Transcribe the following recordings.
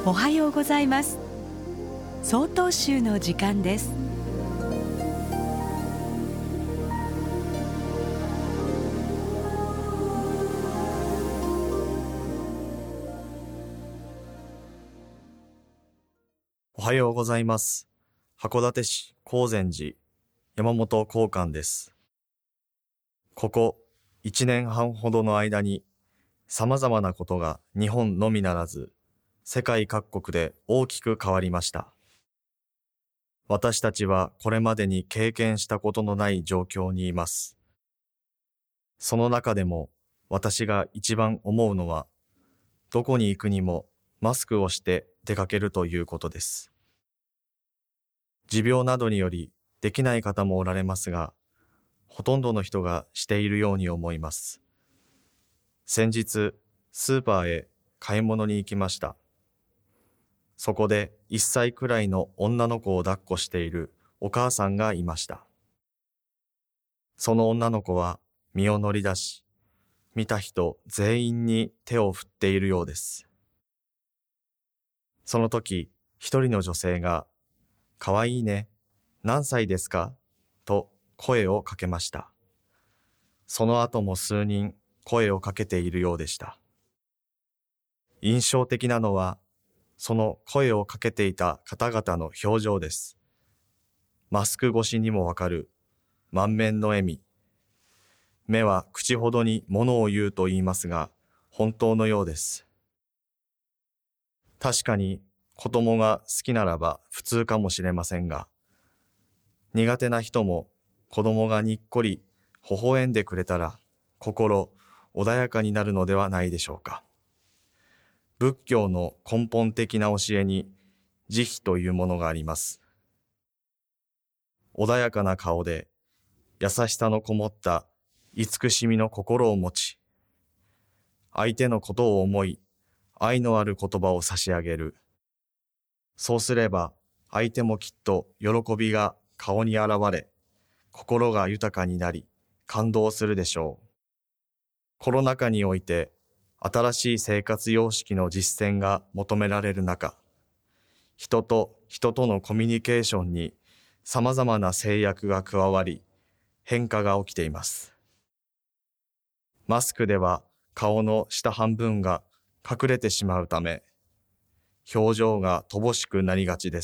おはようございます。曹洞宗の時間です。 おはようございます。函館市高善寺山本光寛です。ここ1年半ほどの間に様々なことが日本のみならず世界各国で大きく変わりました。私たちはこれまでに経験したことのない状況にいます。その中でも私が一番思うのは、どこに行くにもマスクをして出かけるということです。持病などによりできない方もおられますが、ほとんどの人がしているように思います。先日、スーパーへ買い物に行きました。そこで1歳くらいの女の子を抱っこしているお母さんがいました。その女の子は身を乗り出し、見た人全員に手を振っているようです。その時、一人の女性が、かわいいね、何歳ですかと声をかけました。その後も数人声をかけているようでした。印象的なのは、その声をかけていた方々の表情です。マスク越しにもわかる満面の笑み。目は口ほどに物を言うと言いますが、本当のようです。確かに子供が好きならば普通かもしれませんが、苦手な人も子供がにっこり微笑んでくれたら心穏やかになるのではないでしょうか。仏教の根本的な教えに慈悲というものがあります。穏やかな顔で優しさのこもった慈しみの心を持ち、相手のことを思い愛のある言葉を差し上げる。そうすれば相手もきっと喜びが顔に現れ、心が豊かになり感動するでしょう。コロナ禍において新しい生活様式の実践が求められる中、人と人とのコミュニケーションに様々な制約が加わり、変化が起きています。マスクでは顔の下半分が隠れてしまうため、表情が乏しくなりがちです。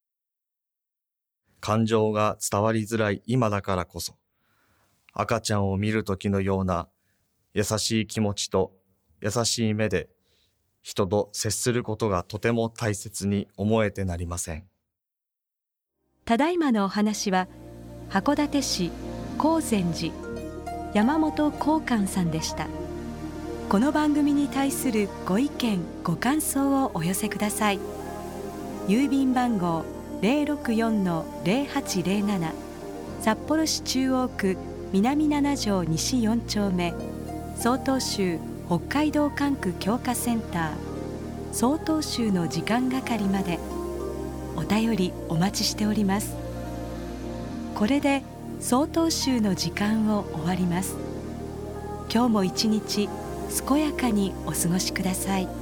感情が伝わりづらい今だからこそ、赤ちゃんを見るときのような優しい気持ちと優しい目で人と接することがとても大切に思えてなりません。 ただいまのお話は函館市高善寺山本光寛さんでした。この番組に対するご意見ご感想をお寄せください。郵便番号 064-0807 札幌市中央区南7条西4丁目曹洞宗北海道管区強化センター曹洞宗の時間係までお便りお待ちしております。これで曹洞宗の時間を終わります。今日も一日健やかにお過ごしください。